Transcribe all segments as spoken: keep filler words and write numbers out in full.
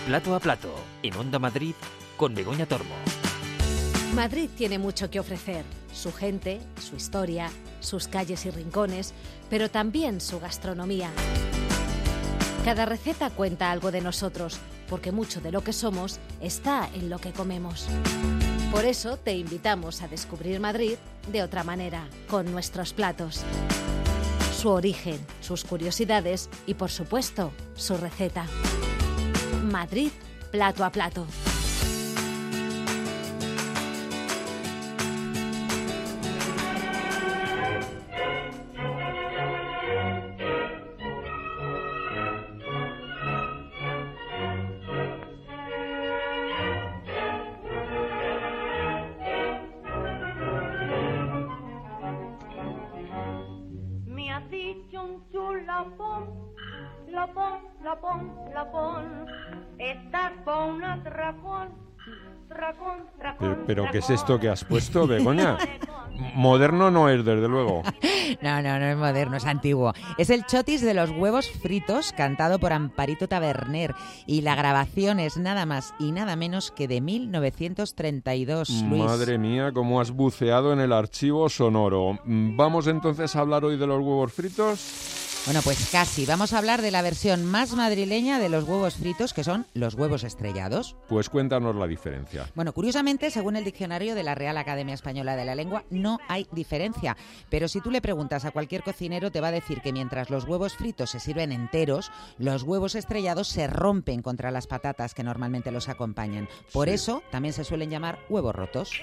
Plato a Plato, en Onda Madrid, con Begoña Tormo. Madrid tiene mucho que ofrecer, su gente, su historia, sus calles y rincones, pero también su gastronomía. Cada receta cuenta algo de nosotros, porque mucho de lo que somos está en lo que comemos. Por eso te invitamos a descubrir Madrid de otra manera, con nuestros platos. Su origen, sus curiosidades y, por supuesto, su receta. Madrid, plato a plato. Pero, pero ¿qué es esto que has puesto, Begoña? Moderno no es, desde luego. No, no, no es moderno, es antiguo. Es el chotis de los huevos fritos, cantado por Amparito Taberner. Y la grabación es nada más y nada menos que de mil novecientos treinta y dos, Luis. Madre mía, cómo has buceado en el archivo sonoro. ¿Vamos entonces a hablar hoy de los huevos fritos? Bueno, pues casi. Vamos a hablar de la versión más madrileña de los huevos fritos, que son los huevos estrellados. Pues cuéntanos la diferencia. Bueno, curiosamente, según el diccionario de la Real Academia Española de la Lengua, no hay diferencia. Pero si tú le preguntas a cualquier cocinero, te va a decir que mientras los huevos fritos se sirven enteros, los huevos estrellados se rompen contra las patatas que normalmente los acompañan. Por sí. Eso también se suelen llamar huevos rotos.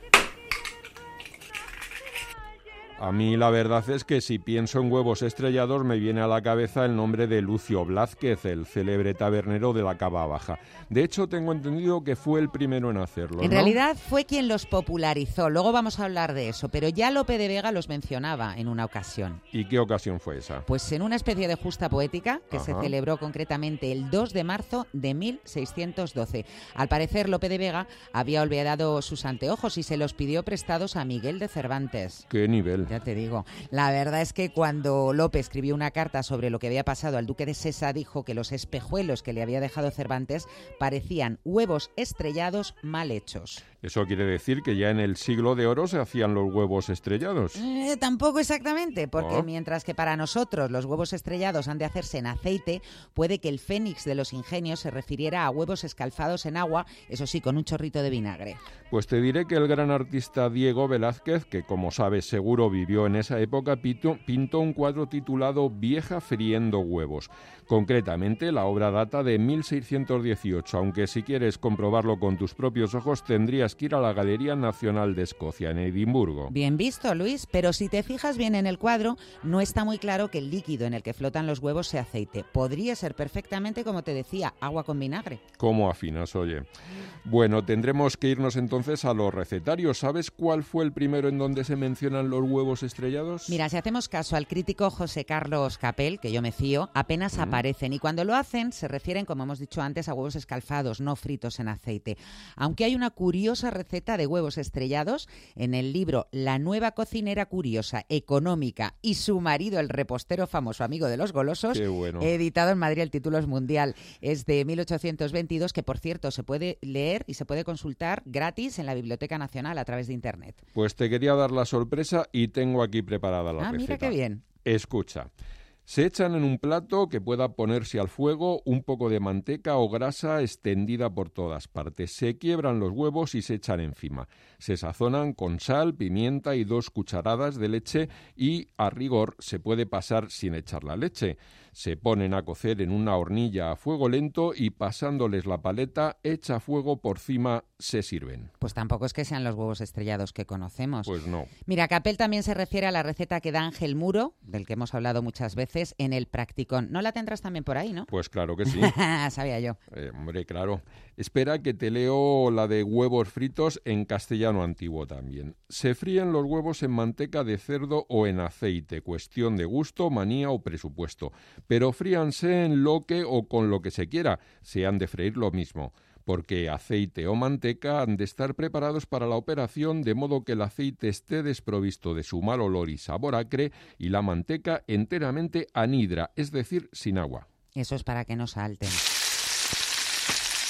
A mí la verdad es que si pienso en huevos estrellados me viene a la cabeza el nombre de Lucio Blázquez, el célebre tabernero de la Cava Baja. De hecho, tengo entendido que fue el primero en hacerlo, En ¿no? realidad fue quien los popularizó, luego vamos a hablar de eso, pero ya Lope de Vega los mencionaba en una ocasión. ¿Y qué ocasión fue esa? Pues en una especie de justa poética que Ajá. se celebró concretamente el dos de marzo de mil seiscientos doce. Al parecer, Lope de Vega había olvidado sus anteojos y se los pidió prestados a Miguel de Cervantes. ¿Qué nivel? Ya te digo. La verdad es que cuando Lope escribió una carta sobre lo que había pasado al duque de Sesa, dijo que los espejuelos que le había dejado Cervantes parecían huevos estrellados mal hechos. Eso quiere decir que ya en el siglo de oro se hacían los huevos estrellados. Eh, tampoco exactamente, porque ¿Oh? mientras que para nosotros los huevos estrellados han de hacerse en aceite, puede que el fénix de los ingenios se refiriera a huevos escalfados en agua, eso sí, con un chorrito de vinagre. Pues te diré que el gran artista Diego Velázquez, que como sabes seguro vivió en esa época, pintó, pintó un cuadro titulado Vieja friendo huevos. Concretamente, la obra data de mil seiscientos dieciocho, aunque si quieres comprobarlo con tus propios ojos tendrías que ir a la Galería Nacional de Escocia, en Edimburgo. Bien visto, Luis, pero si te fijas bien en el cuadro, no está muy claro que el líquido en el que flotan los huevos sea aceite. Podría ser perfectamente, como te decía, agua con vinagre. ¿Cómo afinas, oye? Bueno, tendremos que irnos entonces a los recetarios. ¿Sabes cuál fue el primero en donde se mencionan los huevos estrellados? Mira, si hacemos caso al crítico José Carlos Capel, que yo me fío, apenas mm. aparecen. Y cuando lo hacen, se refieren, como hemos dicho antes, a huevos escalfados, no fritos en aceite. Aunque hay una curiosa receta de huevos estrellados en el libro La nueva cocinera curiosa, económica y su marido, el repostero famoso amigo de los golosos, Qué bueno. editado en Madrid, el título es mundial. Es de mil ochocientos veintidós, que por cierto se puede leer y se puede consultar gratis en la Biblioteca Nacional a través de Internet. Pues te quería dar la sorpresa y tengo aquí preparada la ah, receta. Mira qué bien. Escucha. Se echan en un plato que pueda ponerse al fuego un poco de manteca o grasa extendida por todas partes. Se quiebran los huevos y se echan encima. Se sazonan con sal, pimienta y dos cucharadas de leche y, a rigor, se puede pasar sin echar la leche. Se ponen a cocer en una hornilla a fuego lento y, pasándoles la paleta, hecha fuego por cima, se sirven. Pues tampoco es que sean los huevos estrellados que conocemos. Pues no. Mira, Capel también se refiere a la receta que da Ángel Muro, del que hemos hablado muchas veces, en el Practicón. ¿No la tendrás también por ahí, no? Pues claro que sí. Sabía yo. Eh, hombre, claro. Espera que te leo la de huevos fritos en castellano antiguo también. Se fríen los huevos en manteca de cerdo o en aceite, cuestión de gusto, manía o presupuesto. Pero fríanse en lo que o con lo que se quiera, se han de freír lo mismo, porque aceite o manteca han de estar preparados para la operación de modo que el aceite esté desprovisto de su mal olor y sabor acre y la manteca enteramente anhidra, es decir, sin agua. Eso es para que no salten.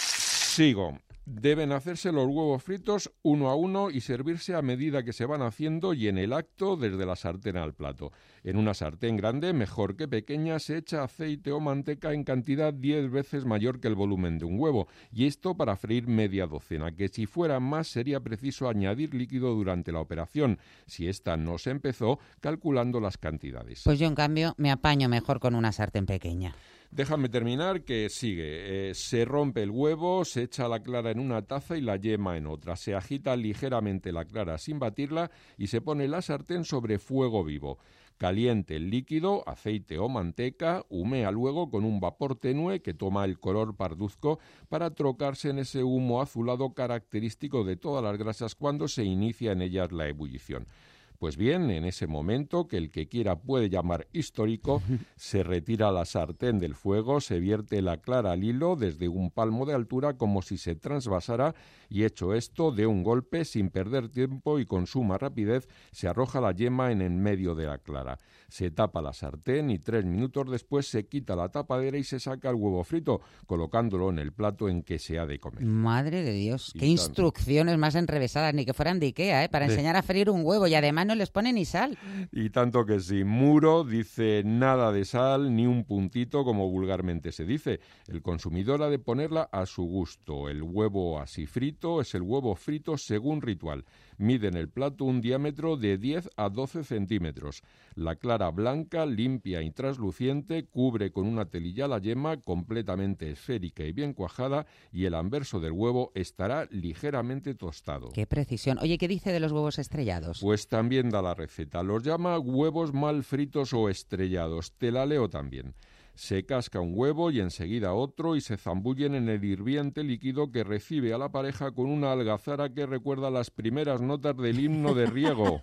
Sigo. Deben hacerse los huevos fritos uno a uno y servirse a medida que se van haciendo y en el acto desde la sartén al plato. En una sartén grande, mejor que pequeña, se echa aceite o manteca en cantidad diez veces mayor que el volumen de un huevo, y esto para freír media docena, que si fuera más sería preciso añadir líquido durante la operación, si esta no se empezó calculando las cantidades. Pues yo, en cambio, me apaño mejor con una sartén pequeña. Déjame terminar, que sigue. Eh, se rompe el huevo, se echa la clara en una taza y la yema en otra. Se agita ligeramente la clara sin batirla y se pone la sartén sobre fuego vivo. Caliente el líquido, aceite o manteca, humea luego con un vapor tenue que toma el color parduzco para trocarse en ese humo azulado característico de todas las grasas cuando se inicia en ellas la ebullición. Pues bien, en ese momento, que el que quiera puede llamar histórico, se retira la sartén del fuego, se vierte la clara al hilo desde un palmo de altura como si se transvasara y, hecho esto, de un golpe, sin perder tiempo y con suma rapidez, se arroja la yema en el medio de la clara. Se tapa la sartén y tres minutos después se quita la tapadera y se saca el huevo frito, colocándolo en el plato en que se ha de comer. Madre de Dios, Y qué tanto. instrucciones más enrevesadas, ni que fueran de Ikea, ¿eh? Para Sí. enseñar a freír un huevo, y además no les pone ni sal. Y tanto que sí. Muro dice nada de sal ni un puntito, como vulgarmente se dice. El consumidor ha de ponerla a su gusto. El huevo así frito es el huevo frito según ritual. Mide en el plato un diámetro de diez a doce centímetros. La clara blanca, limpia y trasluciente, cubre con una telilla la yema completamente esférica y bien cuajada, y el anverso del huevo estará ligeramente tostado. Qué precisión. Oye, ¿qué dice de los huevos estrellados? Pues también da la receta. Los llama huevos mal fritos o estrellados. Te la leo también. Se casca un huevo y enseguida otro y se zambullen en el hirviente líquido que recibe a la pareja con una algazara que recuerda las primeras notas del himno de riego.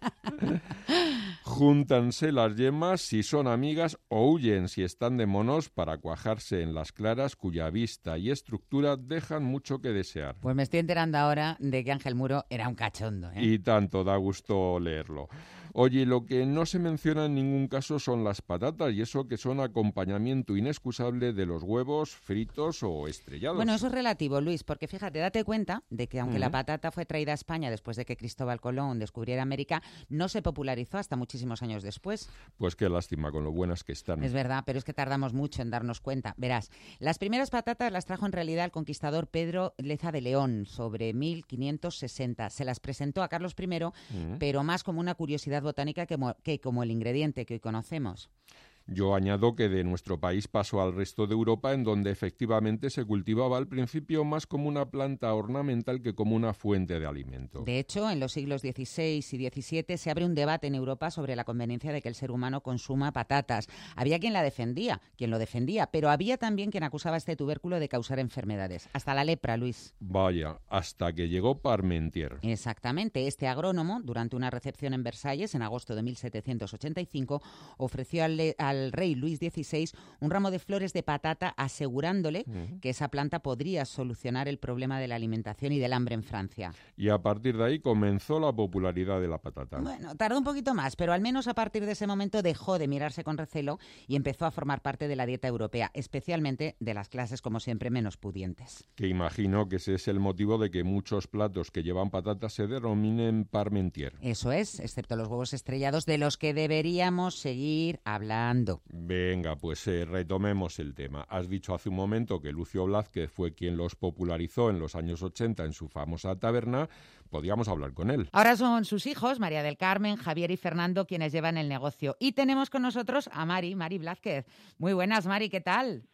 Júntanse las yemas si son amigas o huyen si están de monos para cuajarse en las claras, cuya vista y estructura dejan mucho que desear. Pues me estoy enterando ahora de que Ángel Muro era un cachondo, ¿eh? Y tanto da gusto leerlo. Oye, lo que no se menciona en ningún caso son las patatas, y eso que son acompañamiento inexcusable de los huevos fritos o estrellados. Bueno, eso es relativo, Luis, porque fíjate, date cuenta de que aunque Ujú. la patata fue traída a España después de que Cristóbal Colón descubriera América, no se popularizó hasta muchísimos años después. Pues qué lástima con lo buenas que están. Es verdad, pero es que tardamos mucho en darnos cuenta. Verás, las primeras patatas las trajo en realidad el conquistador Pedro Leza de León sobre mil quinientos sesenta. Se las presentó a Carlos I, Mm. pero más como una curiosidad botánica que, mo- que como el ingrediente que hoy conocemos. Yo añado que de nuestro país pasó al resto de Europa, en donde efectivamente se cultivaba al principio más como una planta ornamental que como una fuente de alimento. De hecho, en los siglos dieciséis y diecisiete se abre un debate en Europa sobre la conveniencia de que el ser humano consuma patatas. Había quien la defendía, quien lo defendía, pero había también quien acusaba a este tubérculo de causar enfermedades. Hasta la lepra, Luis. Vaya, hasta que llegó Parmentier. Exactamente. Este agrónomo, durante una recepción en Versalles en agosto de mil setecientos ochenta y cinco, ofreció al, le- al rey Luis dieciséis un ramo de flores de patata, asegurándole Ujú. que esa planta podría solucionar el problema de la alimentación y del hambre en Francia. Y a partir de ahí comenzó la popularidad de la patata. Bueno, tardó un poquito más, pero al menos a partir de ese momento dejó de mirarse con recelo y empezó a formar parte de la dieta europea, especialmente de las clases, como siempre, menos pudientes. Que imagino que ese es el motivo de que muchos platos que llevan patatas se denominen Parmentier. Eso es, excepto los huevos estrellados, de los que deberíamos seguir hablando. Venga, pues eh, retomemos el tema. Has dicho hace un momento que Lucio Blázquez fue quien los popularizó en los años ochenta en su famosa taberna. Podríamos hablar con él. Ahora son sus hijos, María del Carmen, Javier y Fernando, quienes llevan el negocio. Y tenemos con nosotros a Mari, Mari Blázquez. Muy buenas, Mari, ¿qué tal?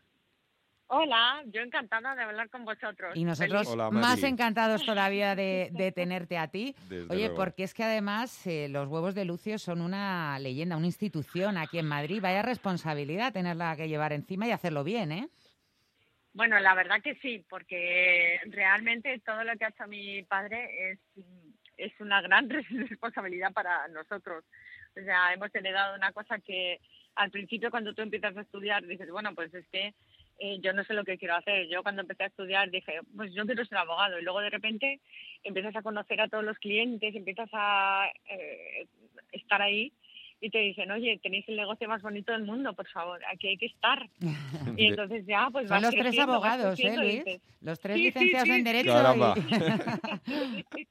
Hola, yo encantada de hablar con vosotros. Y nosotros Feliz. Hola, Mari. más encantados todavía de, de tenerte a ti. Desde Oye, luego. porque es que además eh, los huevos de Lucio son una leyenda, una institución aquí en Madrid. Vaya responsabilidad tenerla que llevar encima y hacerlo bien, ¿eh? Bueno, la verdad que sí, porque realmente todo lo que ha hecho mi padre es, es una gran responsabilidad para nosotros. O sea, hemos heredado una cosa que al principio cuando tú empiezas a estudiar dices, bueno, pues es que eh, yo no sé lo que quiero hacer. Yo cuando empecé a estudiar dije, pues yo quiero ser abogado. Y luego de repente empiezas a conocer a todos los clientes, empiezas a eh, estar ahí y te dicen, oye, tenéis el negocio más bonito del mundo, por favor, aquí hay que estar. Y entonces ya, pues Son vas los tres creciendo, vas abogados, ¿eh, creciendo y Luis? dices, Los tres sí, sí, licenciados sí, en sí. Derecho. Caramba. Y...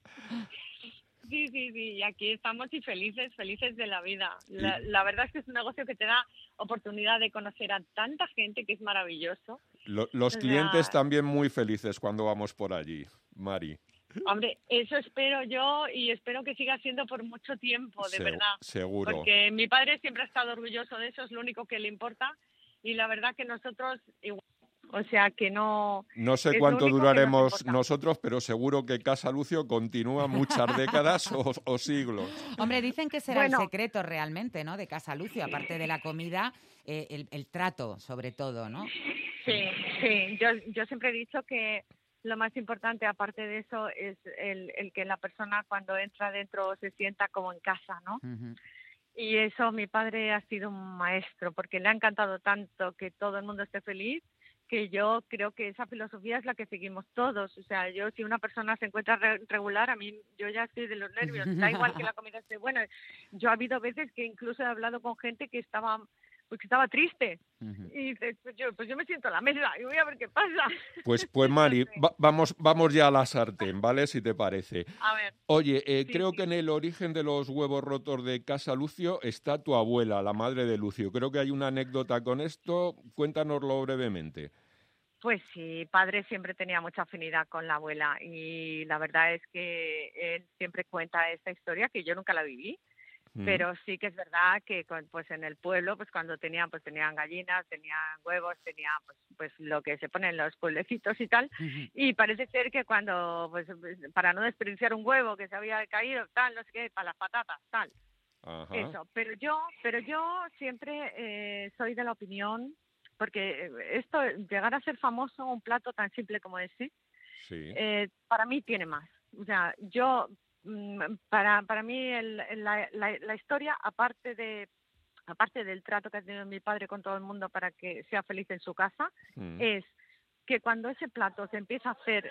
Sí, sí, sí, y aquí estamos y felices, felices de la vida. La, la verdad es que es un negocio que te da oportunidad de conocer a tanta gente, que es maravilloso. Lo- los O clientes sea, también muy felices cuando vamos por allí, Mari. hombre, eso espero yo y espero que siga siendo por mucho tiempo, de Se- verdad. seguro. Porque mi padre siempre ha estado orgulloso de eso, es lo único que le importa. Y la verdad que nosotros igual. O sea que no... No sé es lo cuánto único que nos duraremos importa. nosotros, pero seguro que Casa Lucio continúa muchas décadas o, o siglos. Hombre, dicen que será Bueno. el secreto realmente, ¿no?, de Casa Lucio, aparte de la comida, eh, el, el trato, sobre todo, ¿no? Sí, sí. Yo, yo siempre he dicho que lo más importante, aparte de eso, es el, el que la persona cuando entra dentro se sienta como en casa, ¿no? Ujú. Y eso mi padre ha sido un maestro, porque le ha encantado tanto que todo el mundo esté feliz, que yo creo que esa filosofía es la que seguimos todos. O sea, yo si una persona se encuentra re- regular, a mí yo ya estoy de los nervios. Da igual que la comida esté buena. Yo ha habido veces que incluso he hablado con gente que estaba pues que estaba triste. Ujú. Y dices, pues yo, pues yo me siento a la mesa y voy a ver qué pasa. Pues, pues Mari, No sé. va- vamos, vamos ya a la sartén, ¿vale? Si te parece. A ver, Oye, eh, Sí, creo sí. que en el origen de los huevos rotos de Casa Lucio está tu abuela, la madre de Lucio. Creo que hay una anécdota con esto. Cuéntanoslo brevemente. pues sí, padre siempre tenía mucha afinidad con la abuela y la verdad es que él siempre cuenta esta historia que yo nunca la viví. Mm. Pero sí que es verdad que con- pues en el pueblo pues cuando tenían pues tenían gallinas, tenían huevos, tenían pues pues lo que se pone en los pueblecitos y tal, Ujú. y parece ser que cuando pues para no desperdiciar un huevo que se había caído tal, no sé qué, para las patatas, tal, Ajá. eso. Pero yo pero yo siempre eh, soy de la opinión, porque eh, esto llegar a ser famoso, un plato tan simple como ese, Sí. eh, para mí tiene más. O sea, yo, mm, para, para mí el- el- la, la- la historia, aparte de aparte del trato que ha tenido mi padre con todo el mundo para que sea feliz en su casa, Mm. es que cuando ese plato se empieza a hacer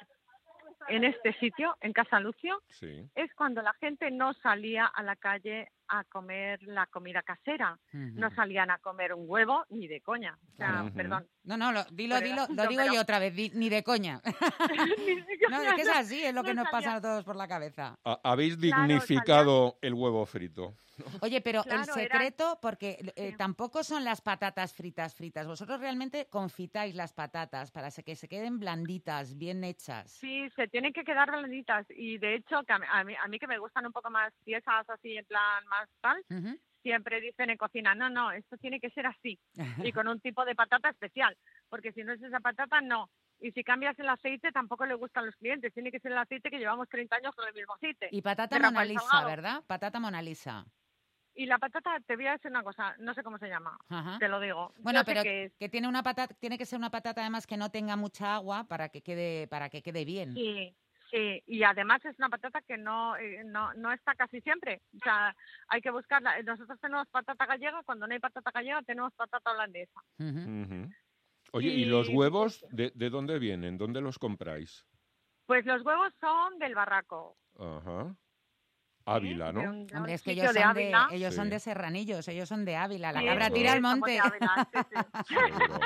en este sitio, en Casa Lucio, Sí. es cuando la gente no salía a la calle a comer la comida casera, Ujú. no salían a comer un huevo ni de coña. O sea, Ujú. perdón. No, no, lo, dilo, Pero- dilo, lo no, digo pero- yo otra vez, di- ni de coña. Ni de No, es coña, que es no. así, es lo que no nos pasa salía. a todos por la cabeza. Ha- Habéis Claro, dignificado el huevo frito. Oye, pero Claro, el eran- secreto, porque eh, Sí. tampoco son las patatas fritas fritas. Vosotros realmente confitáis las patatas para que se queden blanditas, bien hechas. Sí, se tienen que quedar blanditas y de hecho que a mí, a mí, a mí que me gustan un poco más tiesas, así en plan más tal, Ujú. siempre dicen en cocina, no, no, esto tiene que ser así y con un tipo de patata especial, porque si no es esa patata, no. Y si cambias el aceite, tampoco le gustan a los clientes, tiene que ser el aceite que llevamos treinta años con el mismo aceite. Y patata de Rafael Mona Lisa, Salgado. ¿verdad? Patata Mona Lisa. Y la patata, te voy a decir una cosa, no sé cómo se llama, Ajá. te lo digo. Bueno, Yo sé pero que es. que tiene una patata, tiene que ser una patata además que no tenga mucha agua para que quede, para que quede bien. Sí, sí, y además es una patata que no, eh, no, no está casi siempre. O sea, hay que buscarla. Nosotros tenemos patata gallega, cuando no hay patata gallega tenemos patata holandesa. Ujú. Ujú. Oye, ¿y los Y- huevos de, de dónde vienen? ¿Dónde los compráis? Pues los huevos son del barraco. Ajá. ¿sí? Ávila, De ¿no? un- de Hombre, un es que sitio ellos de son de, Ávila. ellos son Sí. de Serranillos, ellos son de Ávila. La Sí, cabra sí, tira al somos monte. de Ávila, sí, sí. Seguro.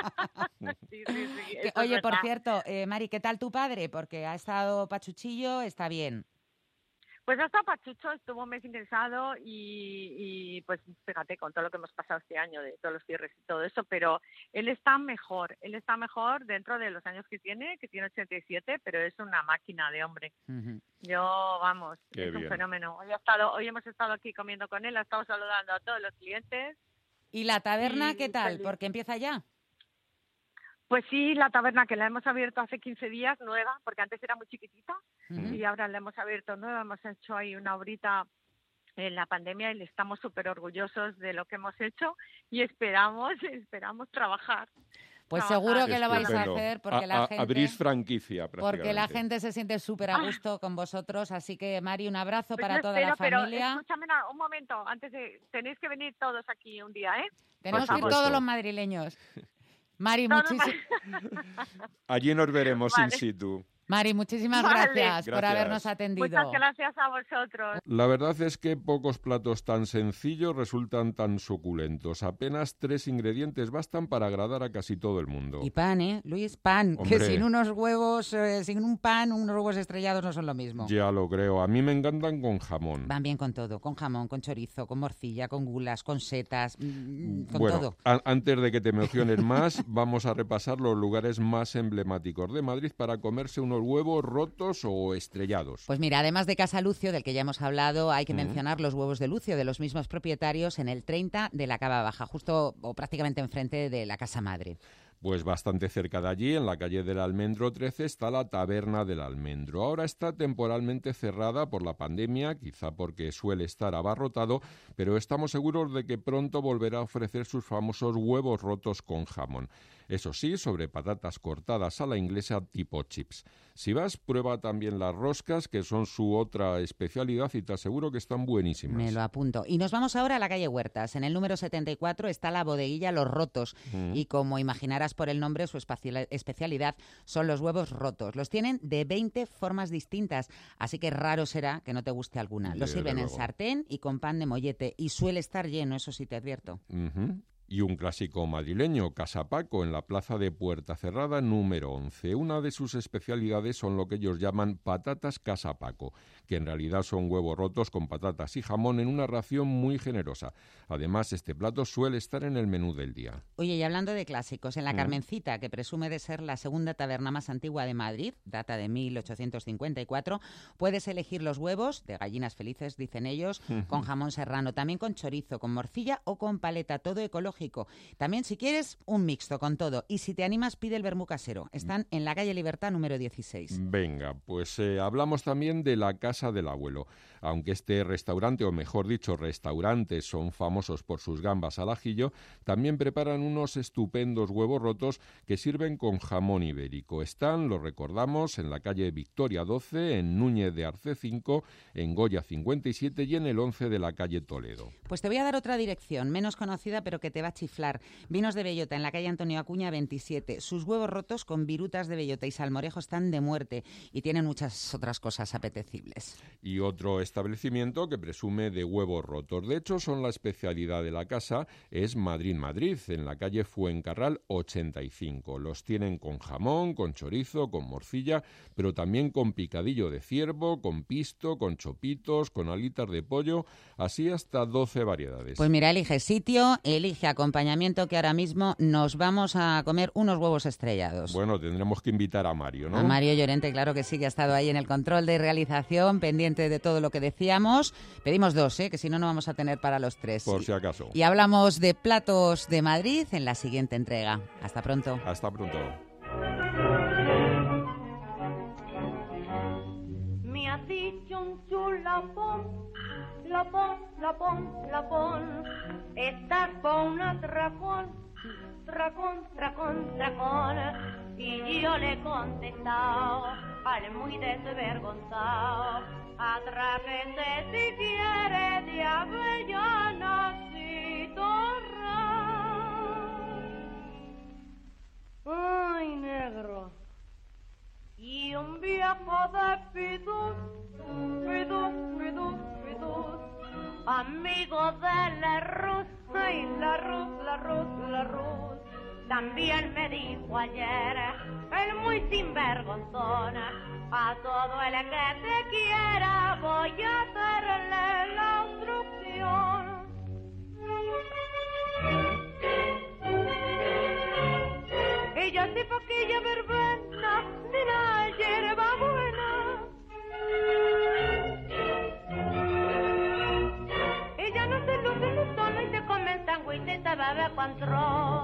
Sí, sí, sí, Que- eso es oye, por verdad. cierto, eh, Mari, ¿qué tal tu padre? Porque ha estado pachuchillo, está bien. Pues hasta Pachucho estuvo un mes ingresado y, y pues fíjate con todo lo que hemos pasado este año, de todos los cierres y todo eso, pero él está mejor, él está mejor dentro de los años que tiene, que tiene ochenta y siete, pero es una máquina de hombre. Ujú. Yo, vamos, Qué es bien. un fenómeno. Hoy, ha estado, hoy hemos estado aquí comiendo con él, ha estado saludando a todos los clientes. ¿Y la taberna Y qué tal? feliz. Porque empieza ya. Pues sí, la taberna que la hemos abierto hace quince días, nueva, porque antes era muy chiquitita, Ujú. y ahora la hemos abierto nueva, hemos hecho ahí una obrita en la pandemia y le estamos súper orgullosos de lo que hemos hecho y esperamos, esperamos trabajar. Pues trabajar. seguro que lo vais a Estupendo. hacer porque A- la a- gente... Abrís franquicia, Porque la prácticamente. gente se siente súper a gusto con vosotros, así que Mari, un abrazo Pues para yo toda espero, la pero familia. escúchame una- un momento, antes de, tenéis que venir todos aquí un día, ¿eh? Tenemos Por que ir supuesto. todos los madrileños. Mari, Todos muchísimas más- Allí nos veremos Vale. in situ. Mari, muchísimas Vale. gracias, por Gracias. habernos atendido. Muchas gracias a vosotros. La verdad es que pocos platos tan sencillos resultan tan suculentos. Apenas tres ingredientes bastan para agradar a casi todo el mundo. Y pan, ¿eh? Luis, pan. Hombre. Que sin unos huevos, eh, sin un pan, unos huevos estrellados no son lo mismo. Ya lo creo. A mí me encantan con jamón. Van bien con todo, con jamón, con chorizo, con morcilla, con gulas, con setas, mm, con bueno, todo. a- antes de que te emociones más, vamos a repasar los lugares más emblemáticos de Madrid para comerse unos huevos rotos o estrellados. Pues mira, además de Casa Lucio, del que ya hemos hablado, hay que Mm. mencionar los huevos de Lucio, de los mismos propietarios, en el treinta de la Cava Baja, justo o prácticamente enfrente de la Casa Madre. Pues bastante cerca de allí, en la calle del Almendro trece, está la Taberna del Almendro. Ahora está temporalmente cerrada por la pandemia, quizá porque suele estar abarrotado, pero estamos seguros de que pronto volverá a ofrecer sus famosos huevos rotos con jamón. Eso sí, sobre patatas cortadas a la inglesa tipo chips. Si vas, prueba también las roscas, que son su otra especialidad y te aseguro que están buenísimas. Me lo apunto. Y nos vamos ahora a la calle Huertas. En el número setenta y cuatro está la bodeguilla Los Rotos. Mm. Y como imaginarás por el nombre, su espacial- especialidad son los huevos rotos. Los tienen de veinte formas distintas, así que raro será que no te guste alguna. Los Desde sirven en luego. sartén y con pan de mollete. Y suele estar lleno, eso sí te advierto. Ujú. Y un clásico madrileño, Casa Paco, en la plaza de Puerta Cerrada número once. Una de sus especialidades son lo que ellos llaman patatas Casa Paco, que en realidad son huevos rotos con patatas y jamón en una ración muy generosa. Además, este plato suele estar en el menú del día. Oye, y hablando de clásicos, en la Mm. Carmencita, que presume de ser la segunda taberna más antigua de Madrid, data de mil ochocientos cincuenta y cuatro, puedes elegir los huevos, de gallinas felices, dicen ellos, con jamón serrano, también con chorizo, con morcilla o con paleta, todo ecológico. También, si quieres, un mixto con todo. Y si te animas, pide el vermú casero. Están en la calle Libertad número dieciséis. Venga, pues eh, hablamos también de la Casa del Abuelo. Aunque este restaurante, o mejor dicho, restaurantes, son famosos por sus gambas al ajillo, también preparan unos estupendos huevos rotos que sirven con jamón ibérico. Están, lo recordamos, en la calle Victoria doce, en Núñez de Arce cinco, en Goya cincuenta y siete y en el once de la calle Toledo. Pues te voy a dar otra dirección, menos conocida, pero que te va a chiflar. Vinos de bellota, en la calle Antonio Acuña veintisiete. Sus huevos rotos con virutas de bellota y salmorejo están de muerte y tienen muchas otras cosas apetecibles. Y otro establecimiento que presume de huevos rotos. De hecho, son la especialidad de la casa, es Madrid Madrid, en la calle Fuencarral ochenta y cinco. Los tienen con jamón, con chorizo, con morcilla, pero también con picadillo de ciervo, con pisto, con chopitos, con alitas de pollo, así hasta doce variedades. Pues mira, elige sitio, elige acompañamiento, que ahora mismo nos vamos a comer unos huevos estrellados. Bueno, tendremos que invitar a Mario, ¿no? A Mario Llorente, claro que sí, que ha estado ahí en el control de realización, pendiente de todo lo que decíamos. Pedimos dos, ¿eh? Que si no, no vamos a tener para los tres. Por si acaso. Y hablamos de platos de Madrid en la siguiente entrega. Hasta pronto. Hasta pronto. Me has dicho un chulapón, lapón, lapón, lapón. Estás con un atracón, tracón, tracón, tracón. Y yo le he contestado, al muy desvergonzado, atráquese si quiere de avellanas y torras. Ay, negro. Y un viejo de Piduz, Piduz, Piduz, Piduz, amigo de la Ruz, ay, la Ruz, la Ruz, la Ruz, también me dijo ayer, el muy sinvergonzón, a todo el que te quiera voy a hacerle la obstrucción. Ella sí poquilla verbena de la hierba buena. Ella no se luce luzona y se come el tango y se sabe control.